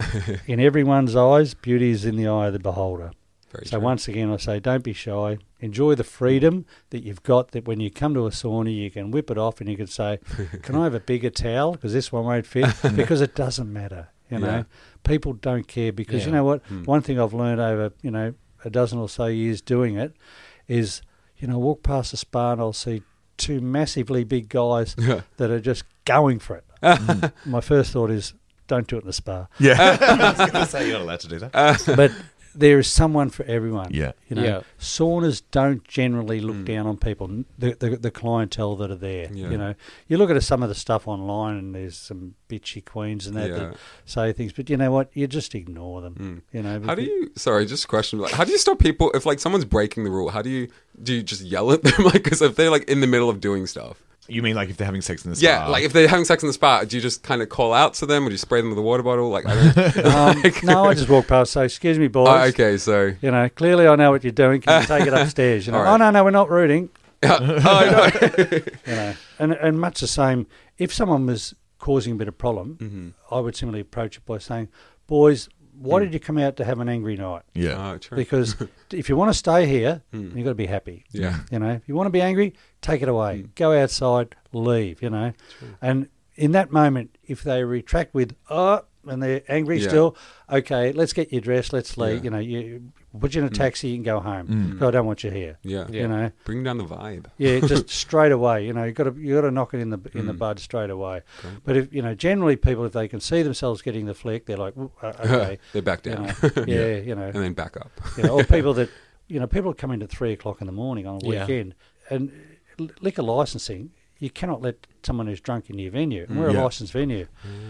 S7: In everyone's eyes, beauty is in the eye of the beholder.
S5: Very
S7: So
S5: true.
S7: once again, I say, don't be shy. Enjoy the freedom that you've got. That when you come to a sauna, you can whip it off and you can say, "Can I have a bigger towel? Because this one won't fit." Because it doesn't matter. You know,
S5: Yeah.
S7: people don't care because you
S6: Yeah.
S7: know what?
S5: Hmm.
S7: One thing I've learned over you know a dozen or so years doing it is, you know, I walk past a spa and I'll see two massively big guys
S5: Yeah.
S7: that are just going for it. My first thought is, don't do it in the spa.
S4: Yeah, I was going to say you're not allowed to do that.
S7: But there is someone for everyone.
S4: Yeah.
S7: You know,
S6: Yeah.
S7: saunas don't generally look
S5: Mm.
S7: down on people, the, the the clientele that are there.
S5: Yeah.
S7: You know, you look at some of the stuff online and there's some bitchy queens and that,
S5: Yeah.
S7: that say things, but you know what? You just ignore them.
S5: Mm.
S7: You know,
S5: How do
S7: because-
S5: you? Sorry, just a question. Like, how do you stop people if like someone's breaking the rule? How do you do? You just yell at them? Like, because if they're like in the middle of doing stuff.
S4: You mean like if they're having sex in the spa?
S5: Yeah, like if they're having sex in the spa, do you just kind of call out to them, or do you spray them with a water bottle? Like, I don't.
S7: Um,
S5: like-
S7: no, I just walk past, say, "Excuse me, boys."
S5: Oh, okay, so.
S7: You know, clearly I know what you're doing. Can you take it upstairs? You know,
S5: All right.
S7: oh no, no, we're not rooting.
S5: oh no.
S7: You know, and and much the same. If someone was causing a bit of problem,
S5: Mhm.
S7: I would simply approach it by saying, "Boys, why did you come out to have an angry night?
S4: Yeah.
S5: Oh, true.
S7: Because if you want to stay here, you've got to be happy.
S5: Yeah.
S7: You know, if you want to be angry, take it away. Go outside, leave, you know.
S5: True.
S7: And in that moment, if they retract with, oh, and they're angry
S5: Yeah.
S7: still, okay, let's get you dressed, let's leave.
S5: Yeah.
S7: You know, you put you in a taxi, you can go home.
S4: Mm.
S7: I don't want you here.
S5: Yeah.
S6: Yeah.
S7: You know,
S5: Bring down the vibe.
S7: yeah, just straight away. You know, you got to you got to knock it in the in the
S5: Mm.
S7: bud straight away.
S5: Okay.
S7: But if you know, generally people, if they can see themselves getting the flick, they're like, "Ooh, uh, okay,
S5: They back
S7: you
S5: down.
S7: know, yeah, you know,
S5: And then back up.
S7: you know, or people that you know, people come in at three o'clock in the morning on a
S6: Yeah.
S7: weekend, and li- liquor licensing, you cannot let someone who's drunk in your venue, and we're
S4: Yeah.
S7: a licensed venue,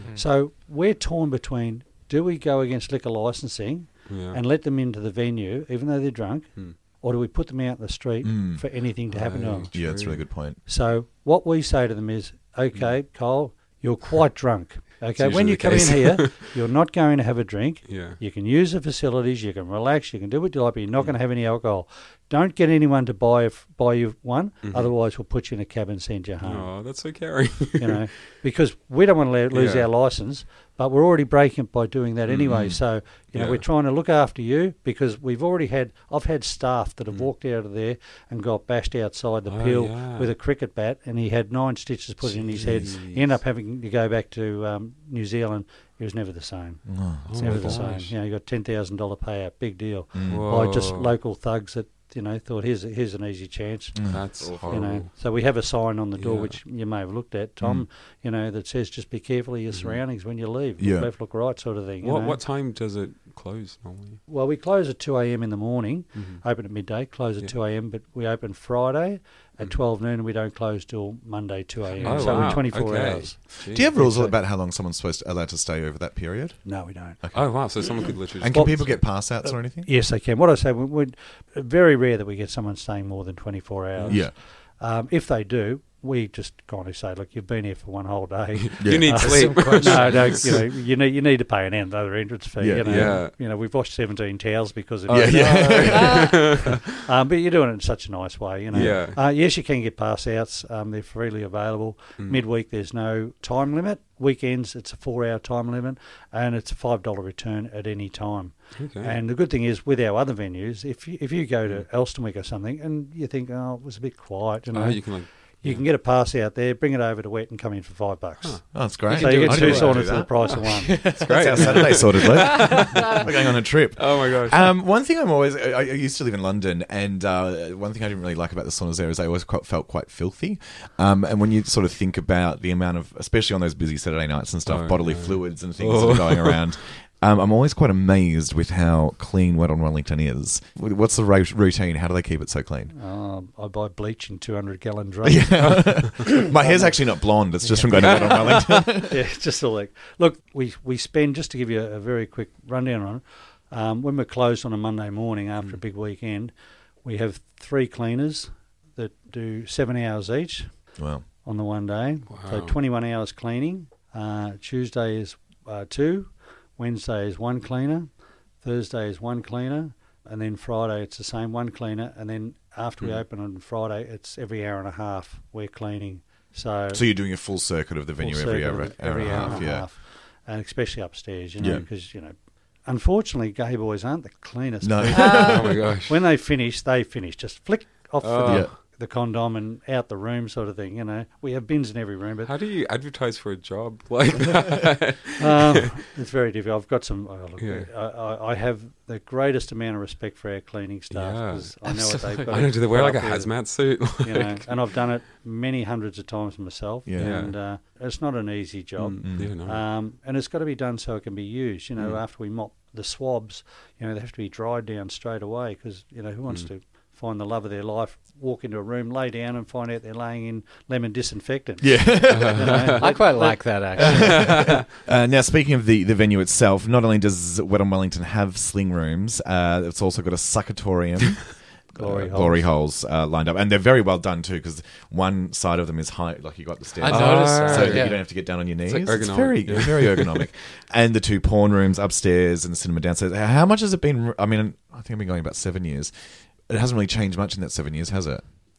S7: so we're torn between: do we go against liquor licensing
S5: Yeah.
S7: and let them into the venue, even though they're drunk,
S5: Mm.
S7: or do we put them out in the street
S4: Mm.
S7: for anything to happen to them?
S5: Right.
S4: Yeah, that's a really good point.
S7: So what we say to them is, okay, Cole, you're quite drunk. Okay,
S5: It's
S7: when
S5: usually
S7: you
S5: the
S7: come in
S5: case.
S7: here, you're not going to have a drink.
S5: Yeah.
S7: You can use the facilities, you can relax, you can do what you like, but you're not going to have any alcohol. Don't get anyone to buy a, buy you one, otherwise we'll put you in a cab and send you home.
S5: Oh, that's so caring.
S7: You know, because we don't want to lose
S5: Yeah.
S7: our license, but we're already breaking it by doing that anyway. So, you know,
S5: Yeah.
S7: we're trying to look after you because we've already had, I've had staff that have walked out of there and got bashed outside the
S5: Oh,
S7: pill
S5: yeah.
S7: with a cricket bat, and he had nine stitches put in his head. He ended up having to go back to um, New Zealand. He was never the same. It's
S5: Oh
S7: never
S5: my
S7: the same.
S5: gosh.
S7: You know, you got ten thousand dollars payout, big deal.
S5: Whoa.
S7: By just local thugs that, you know, thought, here's, here's an easy chance.
S5: That's
S7: You
S5: horrible.
S7: know, so we have a sign on the door
S5: Yeah.
S7: which you may have looked at, Tom. You know, that says just be careful of your surroundings when you leave.
S4: Yeah.
S7: Look left, look right, sort of thing. you
S5: What
S7: know.
S5: what time does it close normally?
S7: Well, we close at two a m in the morning,
S5: Mm-hmm.
S7: open at midday, close at
S5: Yeah.
S7: two a m. But we open Friday at twelve noon, and we don't close till Monday two a m.
S5: Oh,
S7: so
S5: wow.
S7: we're twenty-four
S5: Okay.
S7: hours.
S5: Gee.
S4: Do you have rules
S7: so-
S4: about how long someone's supposed to allowed to stay over that period?
S7: No, we don't.
S5: Oh wow! So someone could literally.
S4: And
S5: just-
S4: can people get pass outs or anything?
S7: Yes, they can. What I say, we, we very rare that we get someone staying more than twenty-four hours.
S4: Yeah.
S7: Um, if they do, we just kind of say, look, you've been here for one whole day.
S4: Yeah.
S5: You need
S7: Uh,
S5: sleep.
S7: no, no, you know, you need you need to pay an another entrance fee.
S4: Yeah.
S7: You know,
S5: Yeah.
S7: you know, we've washed seventeen towels because of
S5: Oh,
S7: you.
S4: yeah.
S7: um, but you're doing it in such a nice way, you know.
S5: Yeah.
S7: Uh, yes, you can get pass outs. Um, they're freely available.
S5: Mm.
S7: Midweek, there's no time limit. Weekends, it's a four-hour time limit, and it's a five dollar return at any time.
S5: Okay.
S7: And the good thing is, with our other venues, if you, if you go to Elstonwick or something, and you think, oh, it was a bit quiet, you know,
S5: Oh, you can like.
S7: you can get a pass out there, bring it over to Wet, and come in for five bucks.
S4: Oh, that's great.
S7: So you
S4: I
S7: get two
S4: didn't know how to
S7: saunas
S4: do
S7: for the
S4: that.
S7: price of one.
S5: That's
S4: That's our Saturday sorted, Luke. We're going on a trip.
S5: Oh my gosh.
S4: Um, one thing I'm always, I, I used to live in London, and uh, one thing I didn't really like about the saunas there is I always quite, felt quite filthy. Um, and when you sort of think about the amount of, especially on those busy Saturday nights and stuff,
S5: Oh,
S4: bodily
S5: no.
S4: fluids and things
S5: Oh.
S4: that are going around, um, I'm always quite amazed with how clean Wet on Wellington is. What's the ro- routine? How do they keep it so clean?
S7: Um, I buy bleach in two hundred gallon drums.
S4: My hair's actually not blonde; it's just from going to Wet on Wellington.
S7: Yeah, just all like, look, we we spend, just to give you a, a very quick rundown on it, um, when we're closed on a Monday morning after a big weekend, we have three cleaners that do seven hours each
S4: Well,
S7: on the one day. So
S5: Wow.
S7: twenty-one hours cleaning. Uh, Tuesday is uh, two, Wednesday is one cleaner, Thursday is one cleaner, and then Friday it's the same, one cleaner, and then after we open on Friday, it's every hour and a half we're cleaning. So,
S4: so you're doing a full circuit of the venue
S7: full
S4: every
S7: circuit
S4: hour,
S7: of it,
S4: hour
S7: every
S4: and a
S7: hour
S4: half.
S7: and a
S4: Yeah.
S7: half, and especially upstairs, you know,
S4: Yeah.
S7: because you know, unfortunately, gay boys aren't the cleanest.
S4: No.
S7: people.
S5: Oh my gosh.
S7: When they finish, they finish. Just flick off
S5: Oh.
S7: the,
S4: Yeah.
S7: the condom and out the room, sort of thing. You know, we have bins in every room, but
S5: How do you advertise for a job like that?
S7: um, it's very difficult. I've got some. Oh, look,
S5: Yeah.
S7: I, I, I have the greatest amount of respect for our cleaning staff
S5: Yeah.
S7: because I know what they've got.
S5: I know. Do they wear
S7: to
S5: like a
S7: put up with,
S5: hazmat suit?
S7: You know, and I've done it many hundreds of times myself.
S4: Yeah.
S7: And uh, it's not an easy job.
S5: Mm, yeah, no.
S7: Um, and it's got to be done so it can be used. You know,
S5: Mm.
S7: after we mop the swabs, you know, they have to be dried down straight away because, you know, who wants
S5: Mm.
S7: to find the love of their life, walk into a room, lay down and find out they're laying in lemon disinfectant?
S4: Yeah.
S7: You know,
S6: I quite like that, actually.
S4: Uh, now, speaking of the, the venue itself, not only does Wet on Wellington have sling rooms, uh, it's also got a succatorium.
S7: Glory
S4: uh,
S7: holes.
S4: glory holes uh, lined up, and they're very well done too. Because one side of them is high, like you got the stairs,
S6: I noticed
S4: so
S6: that,
S4: that
S6: yeah.
S4: you don't have to get down on your knees.
S5: like
S4: It's
S5: ergonomic,
S4: very,
S5: yeah.
S4: very ergonomic. And the two porn rooms upstairs and the cinema downstairs. How much has it been? I mean, I think I've been going about seven years. It hasn't really changed much in that seven years, has it?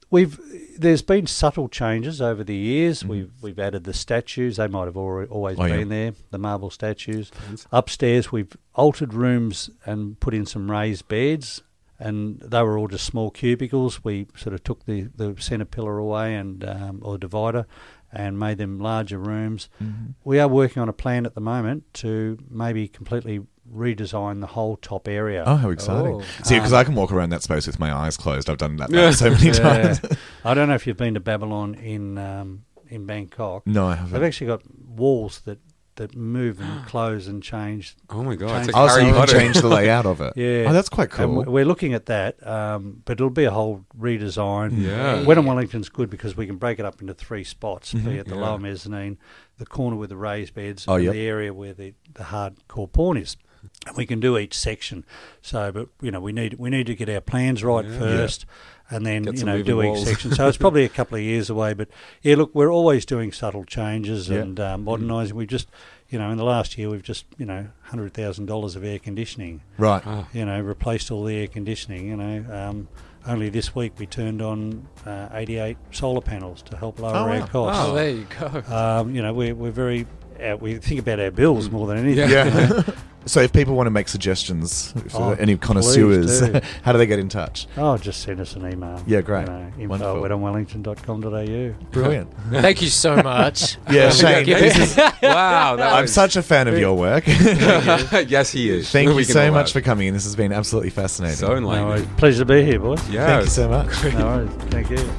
S7: we've there's been subtle changes over the years.
S4: Mm.
S7: We've we've added the statues. They might have al- always
S4: Oh, yeah.
S7: been there, the marble statues. Upstairs, we've altered rooms and put in some raised beds, and they were all just small cubicles. We sort of took the, the centre pillar away and um, or divider and made them larger rooms.
S4: Mm-hmm.
S7: We are working on a plan at the moment to maybe completely redesign the whole top area.
S4: Oh, how exciting.
S6: Oh.
S4: See, because
S7: Um,
S4: I can walk around that space with my eyes closed. I've done that yeah. so many times.
S7: Yeah. I don't know if you've been to Babylon in um, in Bangkok.
S4: No, I haven't.
S7: They've actually got walls that, that move and close and change.
S5: Oh my god!
S7: Change-
S5: It's like
S4: Oh, so
S5: Harry
S4: you can
S5: Potter.
S4: change the layout of it.
S7: Yeah.
S4: Oh, that's quite
S7: And
S4: cool.
S7: we- we're looking at that, um, but it'll be a whole redesign.
S5: Yeah.
S7: Wetton Wellington's good because we can break it up into three spots, be it the
S5: Yeah.
S7: lower mezzanine, the corner with the raised beds,
S4: Oh,
S7: and
S4: yep.
S7: the area where the, the hardcore porn is. And we can do each section. So, but, you know, we need we need to get our plans right
S5: Yeah.
S7: first and then,
S5: Get
S7: you
S5: some
S7: know,
S5: moving
S7: do
S5: walls.
S7: each section. So it's probably a couple of years away. But, yeah, look, we're always doing subtle changes
S4: Yeah.
S7: and uh, modernising. We just, you know, in the last year we've just, you know, one hundred thousand dollars of air conditioning.
S4: Right.
S5: Ah.
S7: You know, replaced all the air conditioning, you know. Um, only this week we turned on uh, eighty-eight solar panels to help lower
S4: Oh,
S7: our
S4: wow.
S7: costs.
S6: Oh, there you go.
S7: Um, you know, we're, we're very... Uh, we think about our bills more than anything.
S4: Yeah.
S7: you know.
S4: So if people want to make suggestions, if
S7: Oh,
S4: any connoisseurs,
S7: please do.
S4: how do they get in touch?
S7: Oh, just send us an email.
S4: Yeah, great.
S7: You know, info
S4: Wonderful.
S7: at wetton wellington dot com dot a u.
S4: Brilliant.
S6: Thank you so much.
S4: Yeah, Shane.
S6: Give
S4: this
S6: it-
S4: is-
S5: Wow, that
S4: I'm
S5: was-
S4: such a fan of your work.
S5: yes, he is.
S4: Thank
S5: We
S4: you
S5: can
S4: so
S5: all
S4: much
S5: laugh.
S4: for coming in. This has been absolutely fascinating.
S5: So
S7: No
S5: enlightening.
S7: worries. Pleasure to be here, boys.
S5: Yes.
S4: Thank you so much.
S7: No worries. Thank you.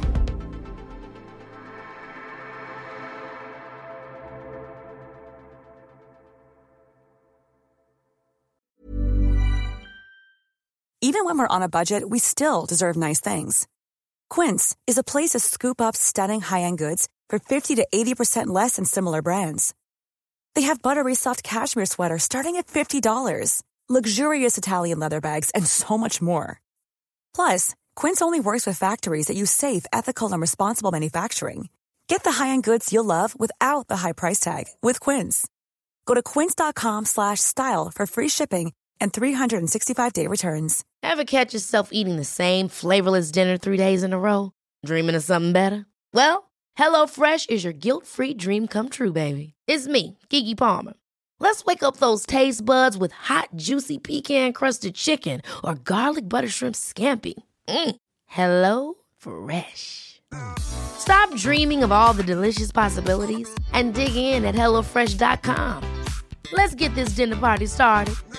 S11: Even when we're on a budget, we still deserve nice things. Quince is a place to scoop up stunning high-end goods for fifty to eighty percent less than similar brands. They have buttery soft cashmere sweaters starting at fifty dollars, luxurious Italian leather bags, and so much more. Plus, Quince only works with factories that use safe, ethical, and responsible manufacturing. Get the high-end goods you'll love without the high price tag with Quince. Go to quince.com slash style for free shipping and three sixty-five day returns.
S10: Ever catch yourself eating the same flavorless dinner three days in a row? Dreaming of something better? Well, HelloFresh is your guilt-free dream come true, baby. It's me, Keke Palmer. Let's wake up those taste buds with hot, juicy pecan-crusted chicken or garlic butter shrimp scampi. Mm. Hello Fresh. Stop dreaming of all the delicious possibilities and dig in at hello fresh dot com. Let's get this dinner party started.